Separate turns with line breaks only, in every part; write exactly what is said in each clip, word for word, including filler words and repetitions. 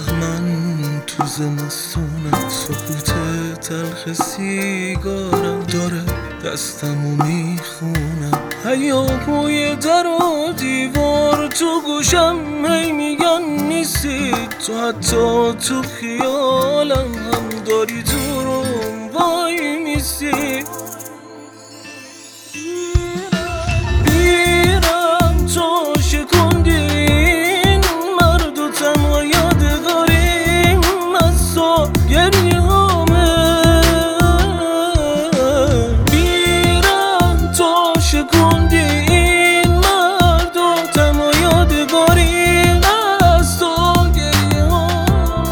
من تو زمستونم سکوت تلخ سیگارم داره دستمو میخونم. هیاهوی در و دیوار تو گوشم هی میگن نیستی تو، حتی تو خیالم هم داری تو روم وای میسی. بیرم تو شکندی این مرد و تنها یادگاریم از تو گریه همه. بیرم تو شکندی این مرد و تنها یادگاریم از تو گریه همه.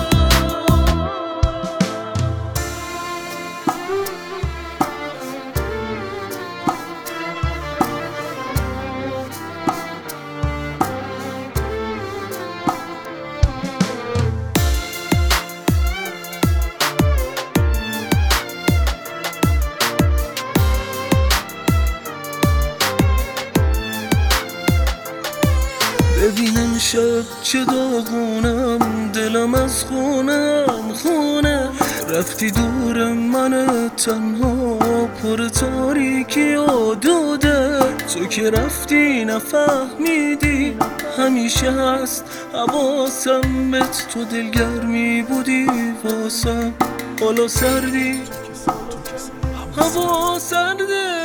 ببین امشب چه داغونم، دلم از خونم خونه. رفتی دور من تنها پر تاریکی و دوده. تو که رفتی نفهمیدی همیشه هست حواسم بهت. تو دلگرمی بودی واسم، حالا سردی هوا سرده.